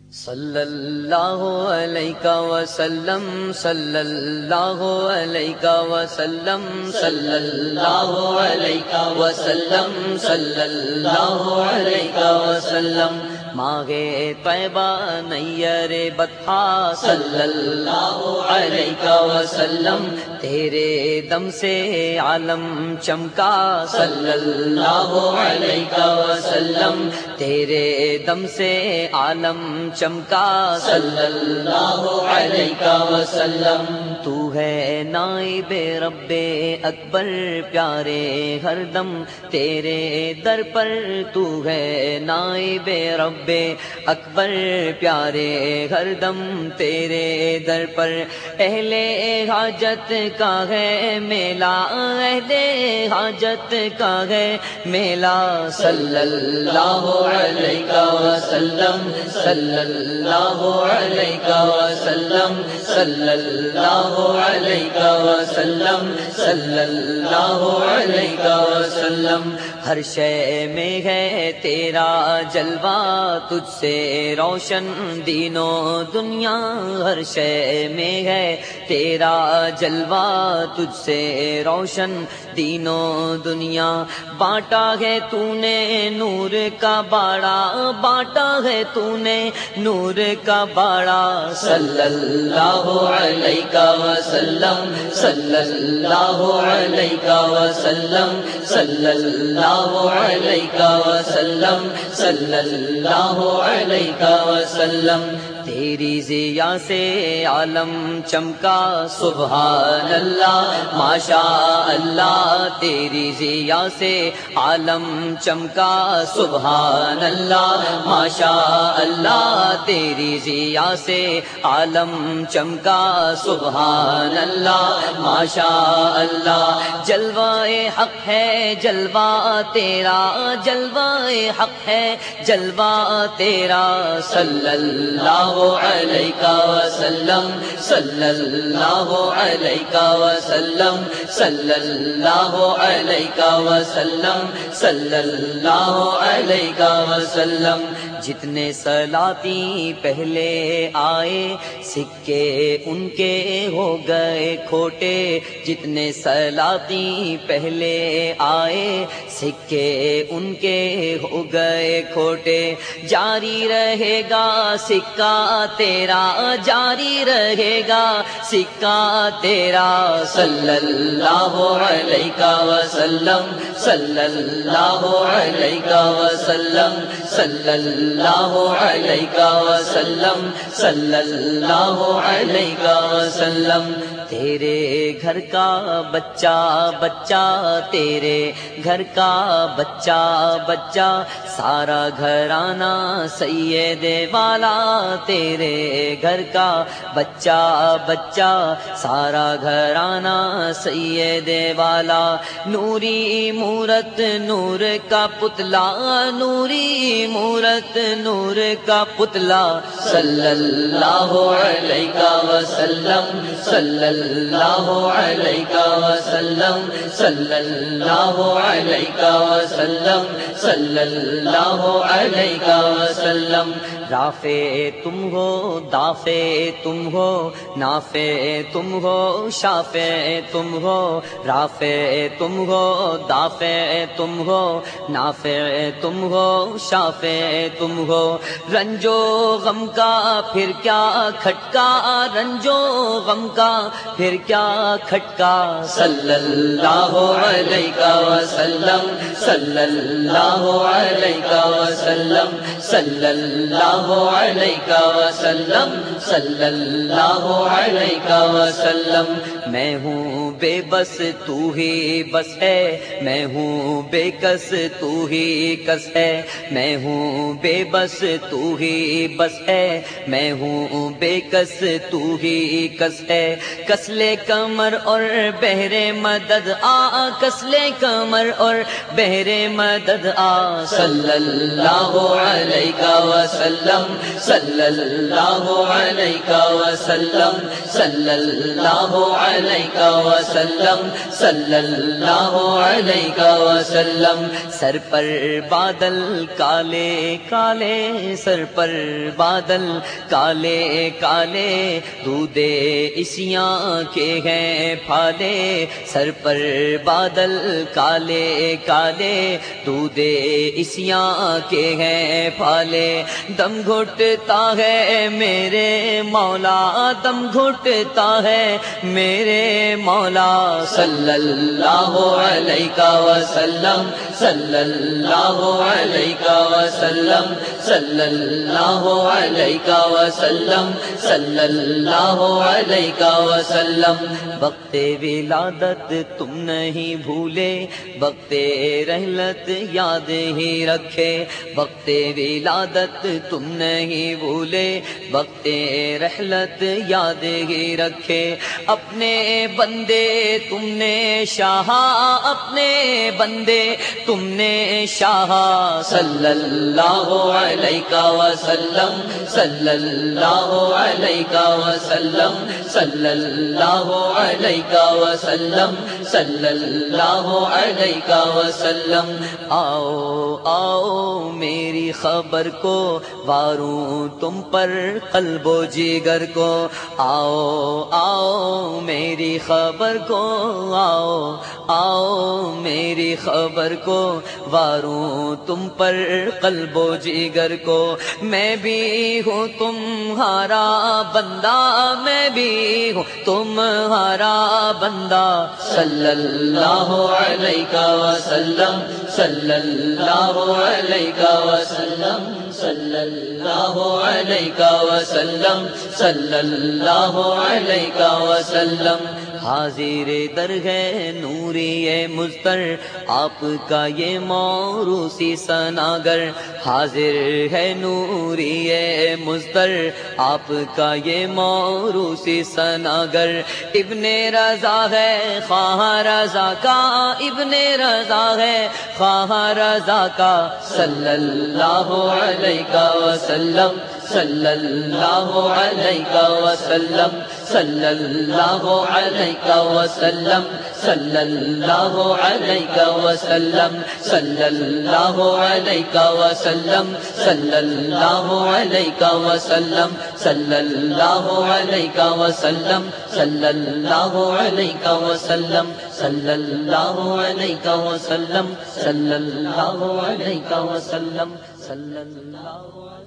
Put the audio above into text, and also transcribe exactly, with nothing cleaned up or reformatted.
صلی اللہ علیہ وسلم صلی اللہ علیہ وسلم صلی اللہ علیہ وسلم صلی اللہ علیہ وسلم ماہ طیبہ نیر بطحا صلی اللہ علیہ وسلم تیرے دم سے عالم چمکا صلی اللہ علیہ وسلم تیرے دم سے عالم چمکا صلی اللہ علیہ وسلم تو ہے نائب رب اکبر پیارے ہر دم تیرے در پر تو ہے نائب رب اکبر پیارے ہر دم تیرے در پر اہل حاجت کا ہے میلہ اہل حاجت کا ہے میلہ صلی اللہ علیہ وسلم صلی اللہ علیہ وسلم صلی اللہ علیہ وسلم صلی اللہ علیہ وسلم ہر شے میں ہے تیرا جلوہ تجھ سے روشن دین و دنیا ہر شے میں ہے تیرا جلوہ تجھ سے روشن دین و دنیا بانٹا ہے تو نے نور کا باڑا بانٹا ہے تو نے نور کا باڑا صلی اللہ علیہ وسلم صلی اللہ علیہ وسلم صلی اللہ علیہ وسلم صلی اللہ علیہ وسلم تیری ضیا سے عالم چمکا سبحان اللہ ماشاء اللہ تیری ضیا سے عالم چمکا سبحان اللہ ماشاء اللہ تیری ضیا سے عالم چمکا سبحان اللہ ماشاء اللہ جلوہ حق ہے جلوہ تیرا جلوہ حق ہے جلوہ تیرا صلی اللہ علیہ وسلم صلی اللہ علیہ وسلم صلی اللہ علیہ وسلم صلی اللہ علیہ وسلم جتنے صلاتی پہلے آئے سکے ان کے ہو گئے کھوٹے جتنے صلاتی پہلے آئے سکے ان کے ہو گئے کھوٹے جاری رہے گا سکہ تیرا جاری رہے گا سکہ تیرا صلی اللہ علیہ وسلم صلی اللہ علیہ وسلم صلی اللہ علیہ وسلم صلی اللہ علیہ وسلم تیرے گھر کا بچہ بچہ تیرے گھر کا بچہ بچہ سارا گھرانہ سید والا تیرے گھر کا بچہ بچہ سارا گھرانہ سید والا نوری مورت نور کا پتلا نوری مورت نور کا پتلا صلی اللہ علیہ وسلم صلی اللہ علیہ وسلم صلی اللہ علیہ وسلم صلی اللہ علیہ وسلم رافع تم ہو دافع تم ہو نافع تم ہو شافع تم ہو رافع تم ہو دافع تم ہو نافع تم ہو شافع تم ہو رنجو غم کا پھر کیا کھٹکا رنجو غم کا پھر کیا کھٹکا صلی اللہ علیہ وسلم صلی اللہ علیہ وسلم صلی اللہ علیہ وسلم صلی اللہ علیہ وسلم میں ہوں بے بس تو ہی بس ہے میں ہوں بے کس تو ہی کس ہے میں ہوں بے بس تو ہی بس ہے میں ہوں بے کس تو ہی کس ہے کسلے کمر اور بہرے مدد آ کسلے کمر اور بہرے مدد آ صلی اللہ اللہ علیہ وسلم صلی اللہ علیہ وسلم صلی اللہ علیہ وسلم صلی اللہ علیہ وسلم سر پر بادل کالے کالے سر پر بادل کالے کالے دودے اسیاں کے ہیں پھالے سر پر بادل کالے کالے دودے اسیاں کے ہیں پھالے دم گھٹتا ہے میرے مولا دم گھٹتا ہے میرے مولا صلی اللہ علیہ وسلم صلی اللہ علیہ وسلم صلی اللہ علیہ وسلم صلی اللہ علیہ وسلم وقت ولادت تم نہیں بھولے وقت رحلت یاد ہی رکھے وقت ولادت تم نہیں بھولے وقت رحلت یاد ہی رکھے اپنے بندے تم نے شاہا اپنے بندے تم نے شاہا صلی اللہ علیہ وسلم صلی اللہ علیہ وسلم صلی اللہ علیہ وسلم صلی اللہ علیہ وسلم آؤ آؤ میری خبر کو واروں تم پر قلب و جگر کو آؤ آؤ میری خبر کو آؤ آؤ میری خبر کو واروں تم پر قلب و جگر کو میں بھی ہوں تمہارا بندہ میں بھی ہوں تمہارا بندہ صلی اللہ علیہ وسلم صلی اللہ علیہ وسلم صلی اللہ علیہ وسلم صلی اللہ علیہ وسلم حاضر در ہے نوری مضطر آپ کا یہ موروثی ثناگر حاضر ہے نوری مضطر آپ کا یہ موروثی ثناگر ابن رضا ہے خواہ رضا کا ابن رضا ہے خواہ رضا کا صلی اللہ علیہ وسلم صلی اللہ علیہ وسلم صلی اللہ علیہ وسلم صلی اللہ علیہ وسلم صلی اللہ علیہ وسلم صلی اللہ علیہ وسلم صلی اللہ علیہ وسلم صلی اللہ علیہ وسلم صلی اللہ علیہ وسلم صلی اللہ علیہ وسلم صلی اللہ